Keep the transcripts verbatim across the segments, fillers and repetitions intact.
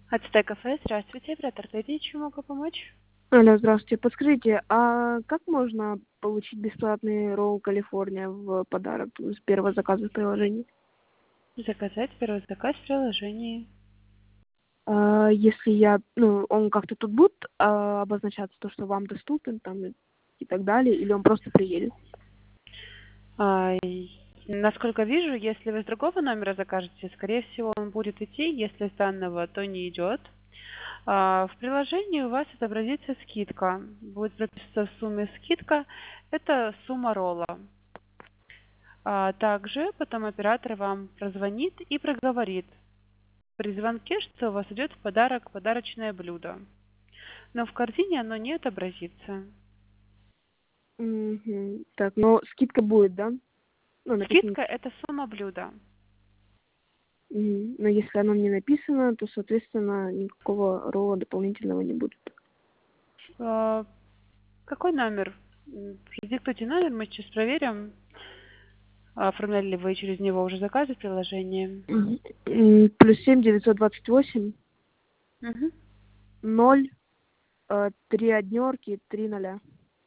Ацтек кафе, здравствуйте, оператор Лидия, чем могу помочь? Алло, здравствуйте. Подскажите, а как можно получить бесплатный ролл Калифорния в подарок с первого заказа в приложении? Заказать первый заказ в приложении. А, если я, ну, он как-то тут будет а, обозначаться, то, что вам доступен там и и так далее, или он просто приедет? А, и, насколько вижу, если вы с другого номера закажете, скорее всего, он будет идти, если с данного, то не идет. А, в приложении у вас отобразится скидка. Будет прописаться в сумме скидка. Это сумма ролла. А, также потом оператор вам прозвонит и проговорит при звонке, что у вас идет в подарок подарочное блюдо. Но в корзине оно не отобразится. Мгм. Так, но скидка будет, да? Ну, написано. Скидка– это сумма блюда. Мгм. Но если оно не написано, то, соответственно, никакого ролла дополнительного не будет. А, какой номер? М, Продиктуйте номер, мы сейчас проверим, а оформляли ли вы через него уже заказы в приложении. Мгм. М, Плюс семь девятьсот двадцать восемь Мгм. ноль э, три однерки три ноля.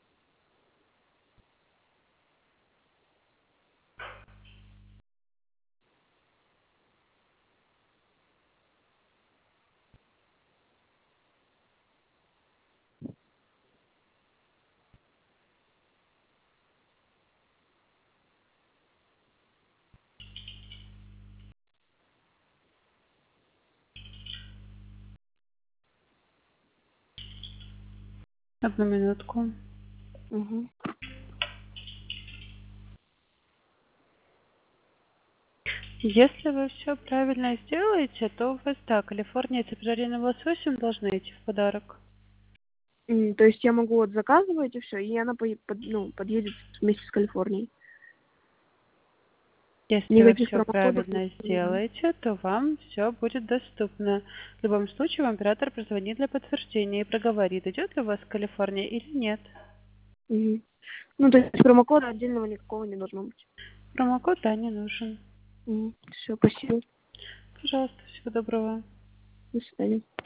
Одну минутку. Угу. Если вы все правильно сделаете, то у вас, да, Калифорния с жареным лососем должны идти в подарок. М, То есть я могу вот заказывать и все, и она пое- под- ну, подъедет вместе с Калифорнией. Если вы Никаких все промокодов не правильно нужно. сделаете, то вам все будет доступно. В любом случае, вам оператор прозвонит для подтверждения и проговорит, идет ли у вас Калифорния или нет. Мгм. Ну, то есть промокода отдельного никакого не должно быть. Промокод, да, не нужен. Все, спасибо. Пожалуйста, всего доброго. До свидания.